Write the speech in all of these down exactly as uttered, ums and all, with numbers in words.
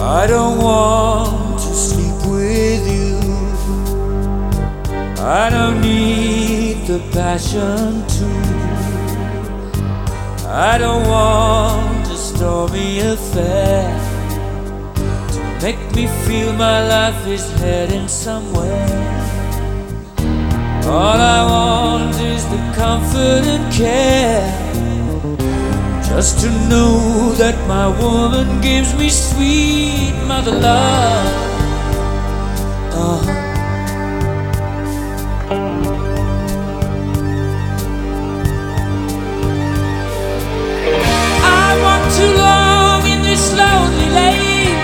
I don't want to sleep with you. I don't need the passion too. I don't want a stormy affair to make me feel my life is heading somewhere. All I want is the comfort and care, just to know that my woman gives me sweet mother love. uh-huh. I walked too long in this lonely lane.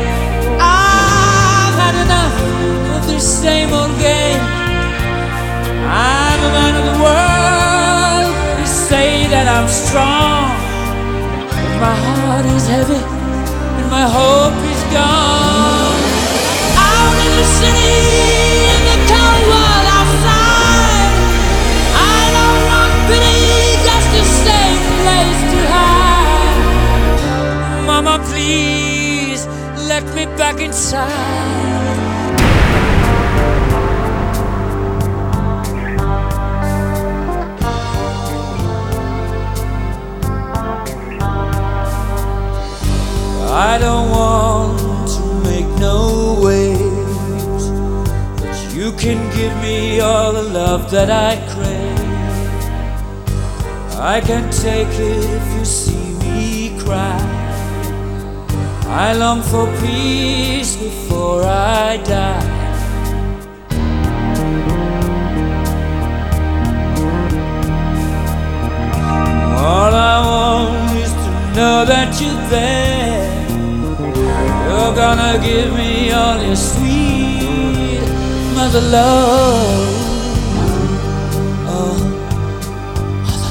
I've had enough of this same old game. I'm a man of the world. They say that I'm strong, my heart is heavy and my hope is gone. Out in the city, in the cold world outside, I don't want pity, just a safe place to hide. Mama, please let me back inside. I don't want to make no waves, but you can give me all the love that I crave. I can take it if you see me cry. I long for peace before I die. All I want is to know that you're there. You're gonna give me all your sweet mother love. Oh, mother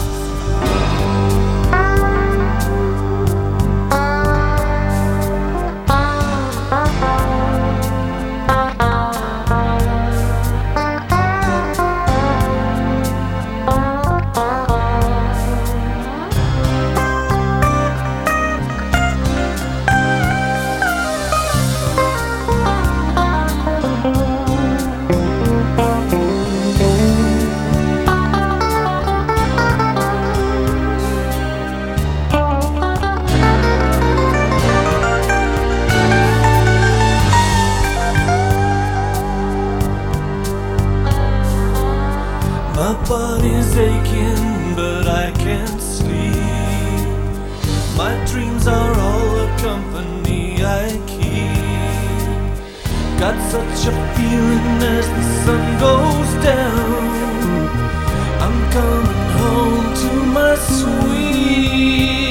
My body's aching, but I can't sleep. My dreams are all the company I keep. Got such a feeling as the sun goes down, I'm coming home to my sweet